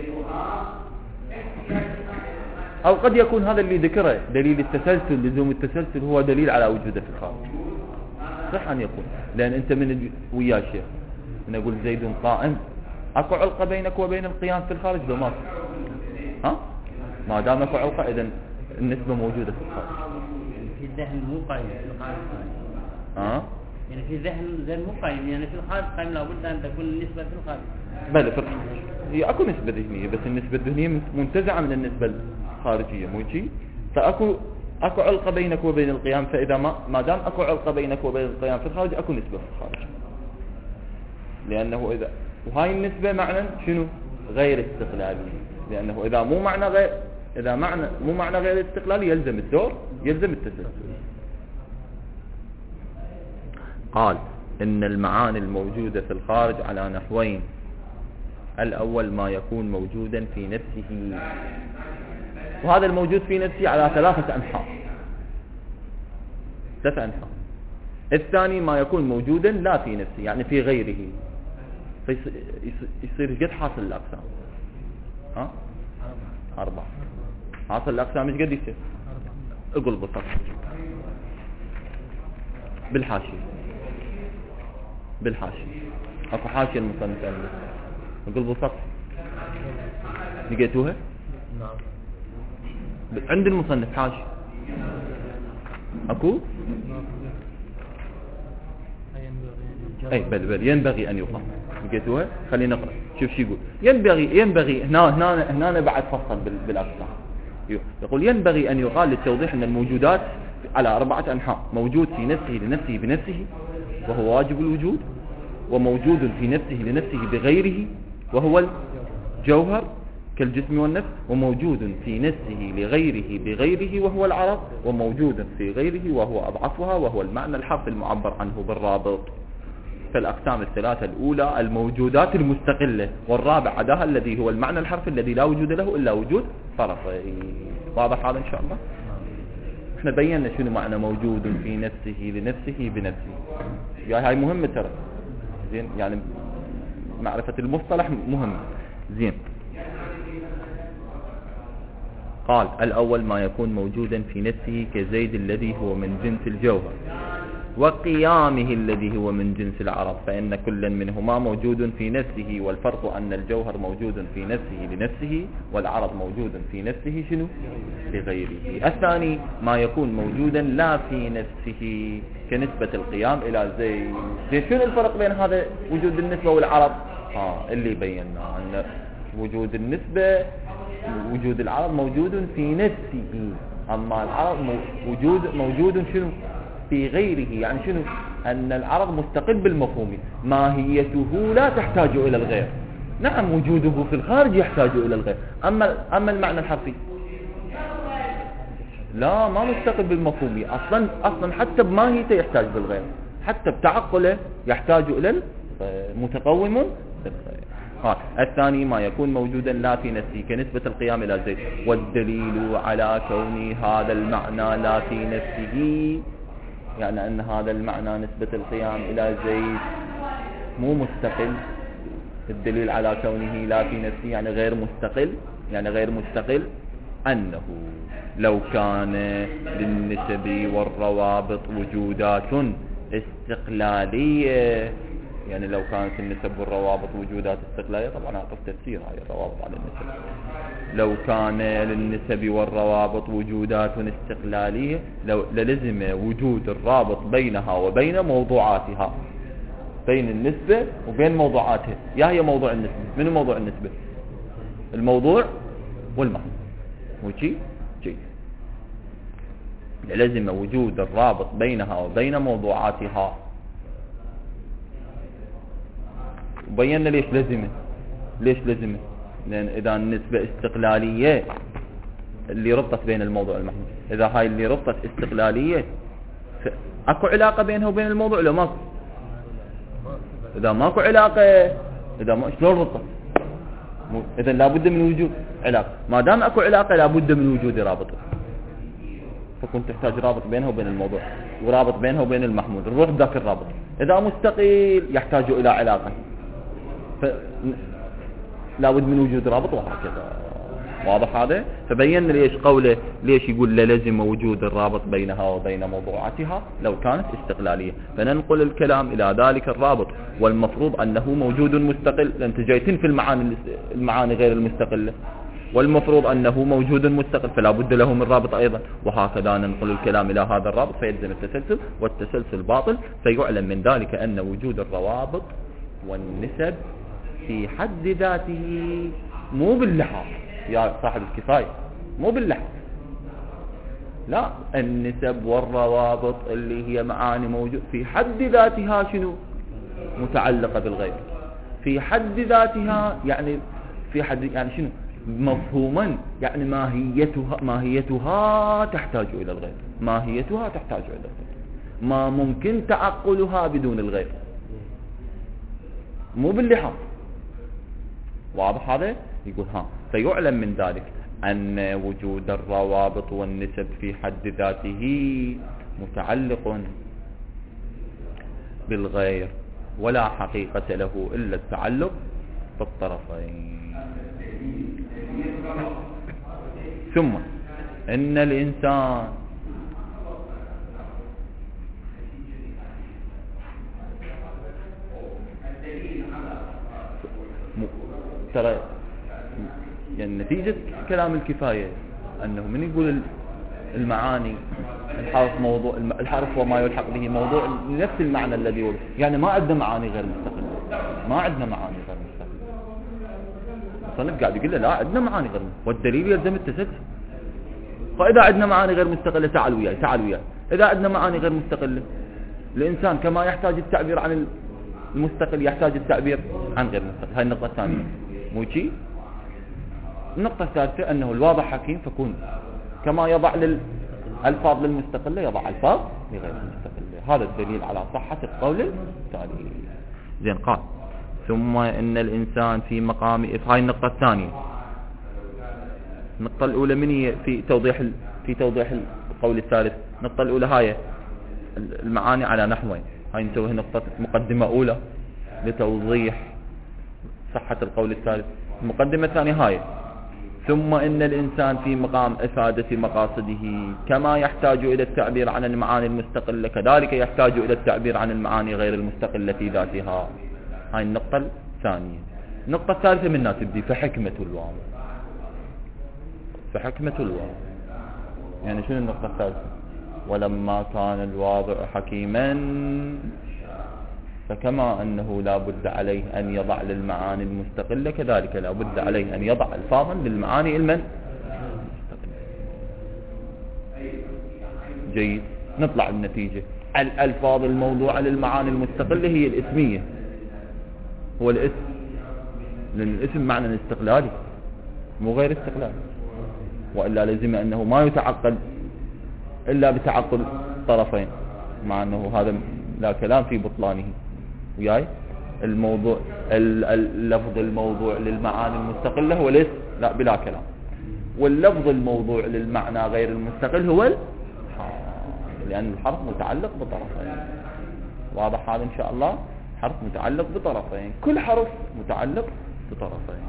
أو قد يكون هذا اللي ذكره دليل التسلسل، لزوم التسلسل هو دليل على وجوده في الخارج. صح أن يكون، لأن أنت من ويا الشيخ نقول زيد قائم، أكو علقة بينك وبين القيام في الخارج لو ما ها؟ ما دام أكو علقة إذن النسبة موجودة في الخارج. في الذهن مو قائم في الخارج. ها؟ يعني في ذهن ذهن مو قائم، يعني في الخارج قائم لابد أن تكون النسبة في الخارج. بلى في الخارج هي أكو نسبة ذهنية، بس النسبة الذهنية منتزعة من النسبة الخارجية، مو شيء. فأكو أكو علقة بينك وبين القيام، فإذا ما ما دام أكو علقة بينك وبين القيام في الخارج أكو نسبة في الخارج، لأنه إذا وهاي النسبة معنى شنو؟ غير استقلالي، لأنه إذا مو معنى غير إذا معنى مو معنى غير استقلالي يلزم الدور، يلزم التسلسل. قال إن المعاني الموجودة في الخارج على نحوين، الأول ما يكون موجودا في نفسه، وهذا الموجود في نفسه على ثلاثة أنحاء ثلاثة أنحاء. الثاني ما يكون موجودا لا في نفسه، يعني في غيره، فيصير قد حاصل الأقسام. ها؟ أربعة. حاصل الأقسام ايش قد يصير؟ اقول بالضبط بالحاشية بالحاشية اكو حاشية المصنف عنده، اقول بالضبط لقيتوها؟ نعم. عند المصنف حاشية اكو؟ اي بل بل ينبغي ان يقام. لقيتوها؟ خلينا نقرأ. شوف شو يقول. ينبغي ينبغي هنا هنا هنا بعد فصل بالاقسام. يقول ينبغي ان يقال للتوضيح ان الموجودات على أربعة أنحاء: موجود في نفسه لنفسه بنفسه وهو واجب الوجود، وموجود في نفسه لنفسه بغيره، وهو الجوهر كالجسم والنفس، وموجود في نفسه لغيره بغيره وهو العرض، وموجود في غيره وهو أضعفها وهو المعنى الحرفي المعبر عنه بالرابط. فالأقسام الثلاثة الأولى الموجودات المستقلة، والرابع عداها الذي هو المعنى الحرفي الذي لا وجود له إلا وجود طرفين. واضح هذا إن شاء الله؟ احنا بينا شنو معنى موجود في نفسه لنفسه بنفسه، يعني هاي مهمة ترى، زين، يعني معرفة المصطلح مهم. زين، قال الأول ما يكون موجودا في نفسه كزيد الذي هو من جنس الجوهر، وقيامه الذي هو من جنس العرض، فإن كل منهما موجود في نفسه، والفرق أن الجوهر موجود في نفسه لنفسه، والعرض موجود في نفسه شنو لغيره. الثاني ما يكون موجودا لا في نفسه كنسبة القيام إلى زيد. زين، شنو الفرق بين هذا وجود النسبة والعرض؟ ها اللي بينا أن وجود النسبة وجود العرض موجود في نفسه، أما العرض موجود موجود شنو في غيره. يعني شنو؟ أن العرض مستقل بالمفهوم، ماهيته لا تحتاج إلى الغير. نعم، وجوده في الخارج يحتاج إلى الغير، أما أما المعنى الحرفي لا، ما مستقل بالمفهوم أصلا أصلا حتى بماهيته يحتاج بالغير، حتى بتعقله يحتاج إلى المتقوم بالغير. قال الثاني ما يكون موجودا لا في نفسه كنسبة القيام إلى زيد، والدليل على كون هذا المعنى لا في نفسه، يعني أن هذا المعنى نسبة القيام إلى زيد مو مستقل. الدليل على كونه لا في نفسه يعني غير مستقل، يعني غير مستقل أنه لو كان للنسب والروابط وجودات استقلالية، يعني لو كانت النسب والروابط وجودات استقلالية، طبعا أعطف تفسير هاي الروابط على النسب. لو كان للنسب والروابط وجودات استقلالية لو للزم وجود الرابط بينها وبين موضوعاتها، بين النسبة وبين موضوعاتها. يا هي موضوع النسبة، من موضوع النسبة؟ الموضوع والمحمول، وشي شي للزم وجود الرابط بينها وبين موضوعاتها. وبينا ليش لازمه، ليش لازمه؟ لأن إذا النسبة استقلالية اللي ربطت بين الموضوع والمحمول، إذا هاي اللي ربطت استقلالية أكو علاقة بينها وبين الموضوع لو ماكو؟ إذا ماكو علاقة، إذا ما شلون ربطت؟ إذا لابد من وجود علاقة، ما دام أكو علاقة لابد من وجود رابط، فكنت تحتاج رابط بينها وبين الموضوع، ورابط بينها وبين المحمول، نروح ذاك الرابط. إذا مستقيل يحتاج إلى علاقة، ف لابد من وجود رابط، وهكذا. واضح هذا؟ فبين ليش قوله ليش يقول لازم وجود الرابط بينها وبين موضوعاتها لو كانت استقلالية. فننقل الكلام إلى ذلك الرابط، والمفروض أنه موجود مستقل، لأنت جايتين في المعاني المعاني غير المستقلة، والمفروض أنه موجود مستقل فلا بد له من رابط أيضا، وهكذا ننقل الكلام إلى هذا الرابط فيلزم التسلسل، والتسلسل باطل. فيعلم من ذلك أن وجود الروابط والنسب في حد ذاته مو باللحاظ يا صاحب الكفاية، مو باللحظ، لا، النسب والروابط اللي هي معاني موجود في حد ذاتها شنو؟ متعلقة بالغير في حد ذاتها، يعني في حد يعني شنو؟ مفهوما، يعني ماهيتها ماهيتها تحتاج إلى الغير، ماهيتها تحتاج إلى الغير، ما ممكن تعقلها بدون الغير، مو باللحاظ. واضح هذا؟ يقول ها فيعلم من ذلك أن وجود الروابط والنسب في حد ذاته متعلق بالغير، ولا حقيقة له إلا التعلق بالطرفين. ثم إن الإنسان ترى يعني نتيجة كلام الكفاية أنه من يقول المعاني الحرف موضوع الحرف وما يلحق به موضوع نفس المعنى الذي هو، يعني ما عندنا معاني غير مستقلة، ما عندنا معاني غير مستقلة. الصنف قاعد يقول له لا عندنا معاني غير مستقلة، والدليل يلزم التسلسل. فإذا عندنا معاني غير مستقلة تعال وياي تعال وياي إذا عندنا معاني غير مستقلة، الإنسان كما يحتاج التعبير عن المستقل يحتاج التعبير عن غير المستقل. هاي النقطة الثانية مو شيء. النقطة الثالثة أنه الواضح حكيم، فكون كما يضع للألفاظ للمستقلة يضع ألفاظ لغير المستقلة. هذا الدليل على صحة القول التالي. زين قال ثم إن الإنسان في مقام هاي النقطة الثانية. النقطة الأولى من هي في توضيح في توضيح القول الثالث. النقطة الأولى هاي المعاني على نحوين. هاي نسويها نقطة مقدمة أولى لتوضيح صحة القول الثالث. المقدمة الثانية هاي ثم إن الإنسان في مقام إفادة مقاصده كما يحتاج إلى التعبير عن المعاني المستقلة كذلك يحتاج إلى التعبير عن المعاني غير المستقلة في ذاتها. هاي النقطة الثانية. النقطة الثالثة منها تبدي فحكمة الواو. فحكمة الواو يعني شنو النقطة الثالثة؟ ولما كان الواضع حكيما فكما أنه لا بد عليه أن يضع للمعاني المستقلة كذلك لا بد عليه أن يضع ألفاظا للمعاني المن جيد. نطلع النتيجة. الألفاظ الموضوعة للمعاني المستقلة هي الاسمية، هو الاسم، لأن الاسم معنى استقلالي مو غير استقلالي، وإلا لازم أنه ما يتعقل إلا بتعقل طرفين، مع أنه هذا لا كلام في بطلانه. وياي الموضوع اللفظ الموضوع للمعاني المستقلة هو الاسم لا بلا كلام، واللفظ الموضوع للمعنى غير المستقل هو الحرف، لأن الحرف متعلق بطرفين. واضح هذا إن شاء الله؟ حرف متعلق بطرفين، كل حرف متعلق بطرفين.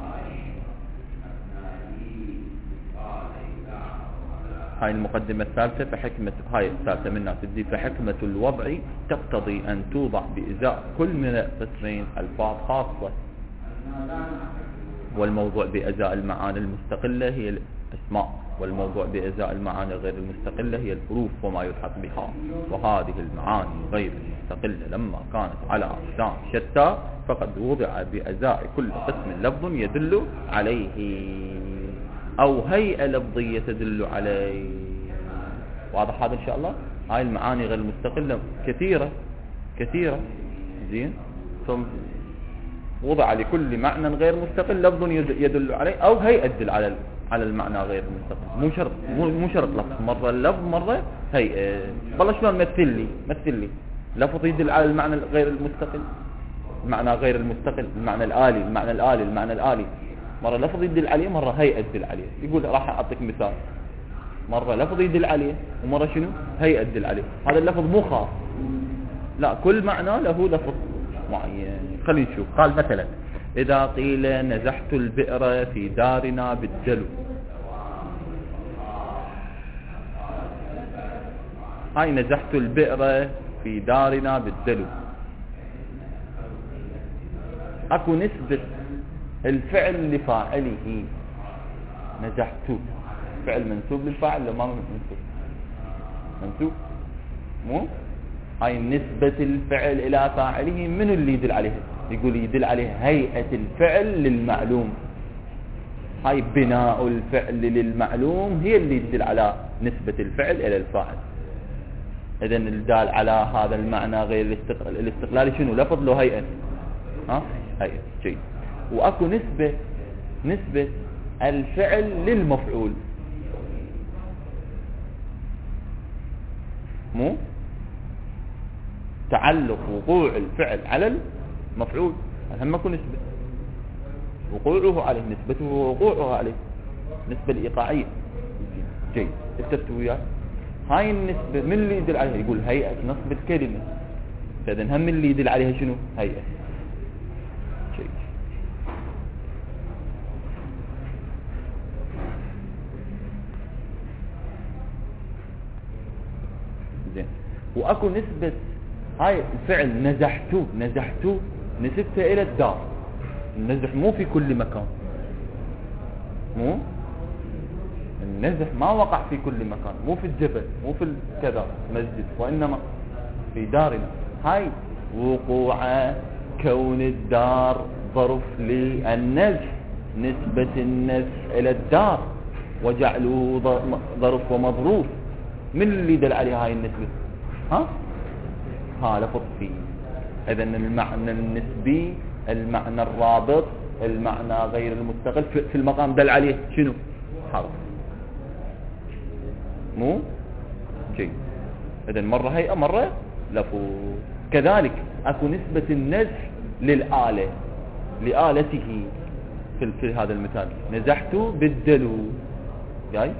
هاي المقدمة الثالثة. فحكمة هاي الثالثة منها تدي فحكمة الوضع تقتضي أن توضع بإزاء كل من القسمين ألفاظ خاصة، والموضوع بإزاء المعاني المستقلة هي الأسماء، والموضوع بإزاء المعاني غير المستقلة هي الحروف وما يلحق بها. وهذه المعاني غير المستقلة لما كانت على أقسام شتى فقد وضع بإزاء كل قسم لفظ يدل عليه أو هيئة لفظية تدل عليه. واضح هذا إن شاء الله؟ هاي المعاني غير المستقلة كثيرة كثيرة زين، ثم وضع لكل معنى غير مستقل لفظ يدل عليه أو هيئة تدل على على المعنى غير المستقل. مو شرط مو شرط لفظ، مرة اللفظ مرة هيئة. والله شلون مثل لي مثل لي لفظ يدل على المعنى غير المستقل، المعنى غير المستقل، المعنى الآلي المعنى الآلي المعنى الآلي مرة لفظ يدل عليه مرة هيئة تدل عليه. يقول راح أعطيك مثال، مرة لفظ يدل عليه ومرة شنو هيئة تدل عليه. هذا اللفظ مو خاص، لا كل معنى له لفظ معين. خلينا نشوف. قال مثلا إذا قيل نزحت البئر في دارنا بالدلو، هاي نزحت البئر في دارنا بالدلو أكو نسبة الفعل لفاعله. نزحت فعل منسوب للفاعل لما منسوب منسوب مو هاي نسبة الفعل إلى فاعله. من اللي يدل عليه؟ يقول يدل عليه هيئة الفعل للمعلوم. هاي بناء الفعل للمعلوم هي اللي يدل على نسبة الفعل إلى الفاعل. إذن الدال على هذا المعنى غير الاستقلالي شنو؟ لفظ له هيئة. ها هيئة جيد. وأكو نسبة نسبة الفعل للمفعول مو تعلق وقوع الفعل على المفعول. هم اكو نسبة وقوعه عليه، نسبته ووقوعه عليه، نسبة الإيقاعية. جيد اتفقوا وياي؟ هاي النسبة من اللي يدل عليها؟ يقول هيئة نصب الكلمة. فإذن هم اللي يدل عليها شنو؟ هيئة. جيد. زين. واكو نسبة هاي الفعل نزحتو نزحتو نسبتها الى الدار. النزح مو في كل مكان، مو النزح ما وقع في كل مكان، مو في الجبل، مو في كذا مسجد، وانما في دارنا. هاي وقوع كون الدار ظرف للنزح، نسبة النزح الى الدار وجعله ظرف ومظروف. من اللي دل عليها هاي النسبة؟ ها ها لفظ فيه. إذا المعنى النسبي، المعنى الرابط، المعنى غير المستقل في المقام دل عليه شنو؟ حرف. مو جيد. إذا مرة هيئة مرة لفظ. كذلك أكو نسبة النزح للآلة، لآلته. في, في هذا المثال نزحت بالدلو، جاي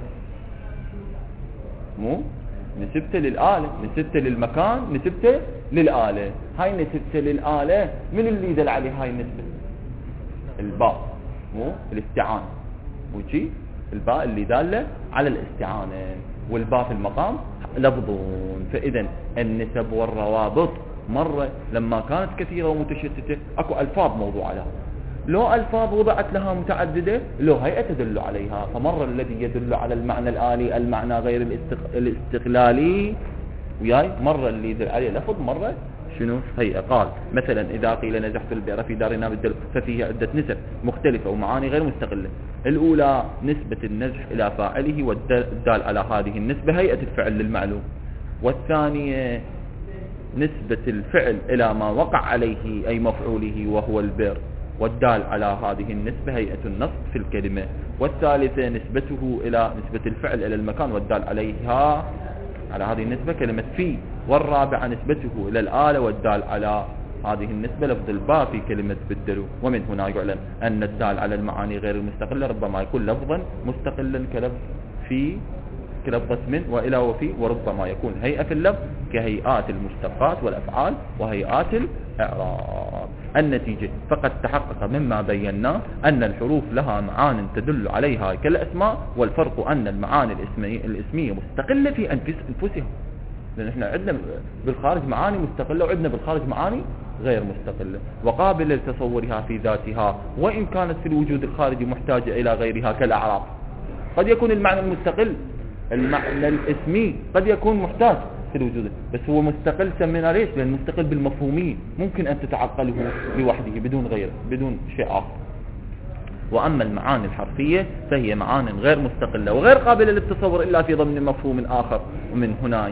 مو نسبته للآلة، نسبته للمكان، نسبته للآلة. هاي نسبته للآلة من اللي دل عليه هاي النسبة؟ الباء، مو الاستعانة، مو شي الباء اللي دالة على الاستعانة، والباء في المقام لفظون. فإذا النسب والروابط مرة لما كانت كثيرة ومتشتتة اكو ألفاظ موضوع لها، لو ألفاظ وضعت لها متعددة لو هيئة تدل عليها. فمرة الذي يدل على المعنى الآلي المعنى غير الاستقلالي، وياي مرة اللي يدل عليه لفظ، مرة شنو هيئة. قال مثلا إذا قيل نزحت البئر في دارنا بالدلو ففيه عدة نسب مختلفة ومعاني غير مستقلة. الأولى نسبة النزح إلى فاعله والدال على هذه النسبة هيئة الفعل للمعلوم. والثانية نسبة الفعل إلى ما وقع عليه أي مفعوله وهو البئر والدال على هذه النسبة هيئة النصب في الكلمة. والثالثة نسبته إلى نسبة الفعل إلى المكان والدال عليها على هذه النسبة كلمة في. والرابعة نسبته إلى الآلة والدال على هذه النسبة لفظ الباء في كلمة بدلوا. ومن هنا يعلن أن الدال على المعاني غير المستقلة ربما يكون لفظا مستقلا كلفظ في كلفظ من وإلى وفي، وربما يكون هيئة في اللفظ كهيئات المشتقات والأفعال وهيئات الإعراب. النتيجة فقد تحقق مما بينا أن الحروف لها معان تدل عليها كالأسماء، والفرق أن المعاني الاسمية, الاسمية مستقلة في أنفسها، لأن احنا عندنا بالخارج معاني مستقلة وعندنا بالخارج معاني غير مستقلة وقابلة لتصورها في ذاتها، وإن كانت في الوجود الخارجي محتاجة إلى غيرها كالأعراف. قد يكون المعنى المستقل المعنى الاسمي قد يكون محتاج في الوجود، بس هو مستقل سمينا ليش؟ لأن مستقل بالمفهومين، ممكن أن تتعقله لوحده بدون غيره بدون شيء آخر. وأما المعاني الحرفية فهي معاني غير مستقلة وغير قابلة للتصور إلا في ضمن مفهوم آخر. ومن هنا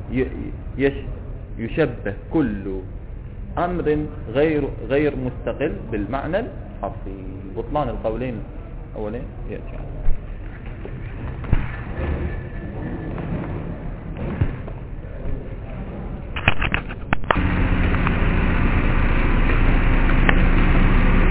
يشبه كل أمر غير غير مستقل بالمعنى الحرفي. بطلان القولين الأولين يأتي